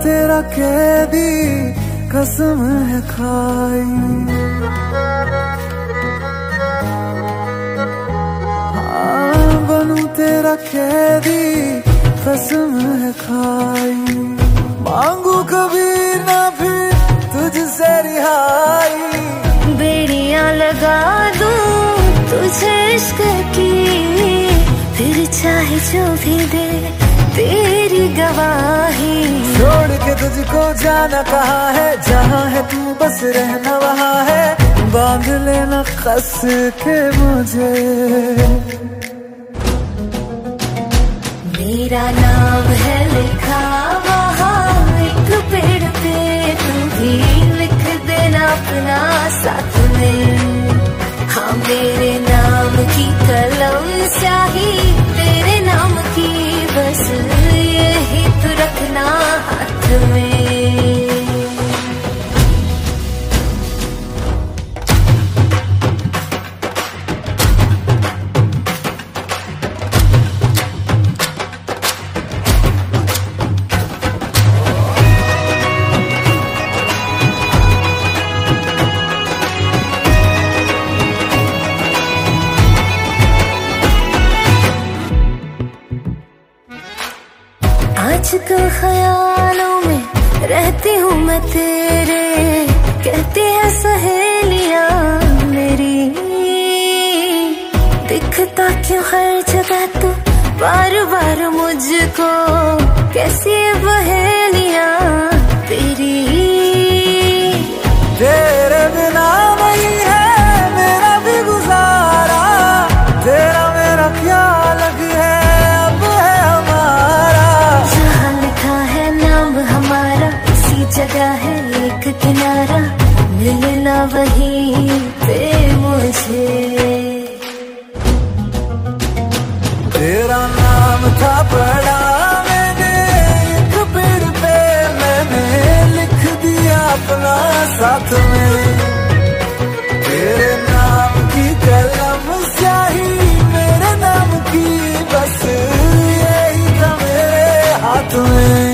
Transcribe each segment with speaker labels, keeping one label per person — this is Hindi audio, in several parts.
Speaker 1: तेरा कैदी कसम है खाई, हाँ बनूं तेरा कैदी कसम है खाई। मांगू कभी ना फिर तुझसे रिहाई,
Speaker 2: बेड़ियां लगा दूं तुझे इश्क की, फिर चाहे जो भी दे तेरी गवाही।
Speaker 1: छोड़ के तुझको जाना कहाँ है, जहाँ है तू बस रहना वहाँ है, बांध लेना कस के मुझे।
Speaker 2: मेरा नाम है लिखा वहाँ एक पेड़ पे, तू भी लिख देना अपना साथ में। हाँ मेरे नाम की कलम स्याही तेरे नाम की, बस यही तो रखना हाथ में। आजकल ख्यालों में रहती हूँ मैं तेरे, कहती है सहेलियाँ मेरी, दिखता क्यों हर जगह तू बार बार मुझको, कैसी पहेलियाँ तेरी।
Speaker 1: तेरे बिना नहीं है मेरा भी गुजारा, तेरा मेरा क्या लग है अब है हमारा।
Speaker 2: जहाँ लिखा है नाम हमारा इसी जगह है एक किनारा, मिलना वहीं पे मुझे।
Speaker 1: तेरा नाम था पढ़ा मैंने एक पेड़ पे, मैंने लिख दिया अपना साथ में। तेरे नाम की कलम स्याही मेरे नाम की, बस यही था मेरे हाथ में।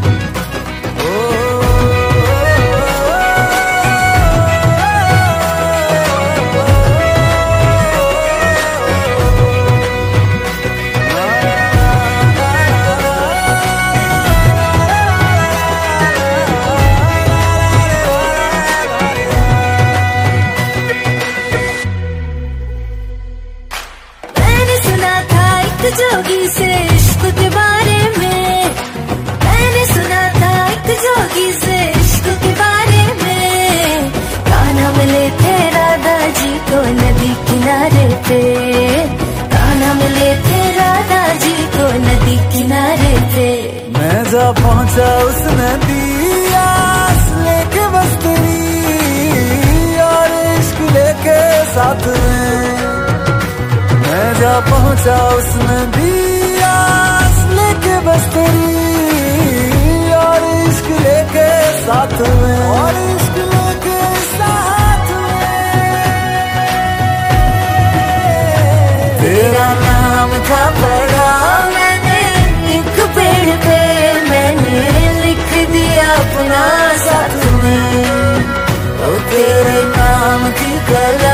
Speaker 2: जोगी से इश्क के बारे में, मैंने सुना था एक जोगी से इश्क के बारे में। कान्हा मिले थे राधा जी को नदी किनारे पे, कान्हा मिले थे राधा जी को नदी किनारे पे।
Speaker 1: मैं जा पहुंचा उस नदी आस लेके बस तेरी, और इश्क लेके साथ में। मैं जा पहुंचा उस नदी आस लेके बस तेरी, और इश्क लेके साथ में, और इश्क लेके साथ में। तेरा नाम था पढ़ा मैंने एक पेड़ पे, मैंने लिख दिया अपना साथ में। ओ तेरे नाम की कलम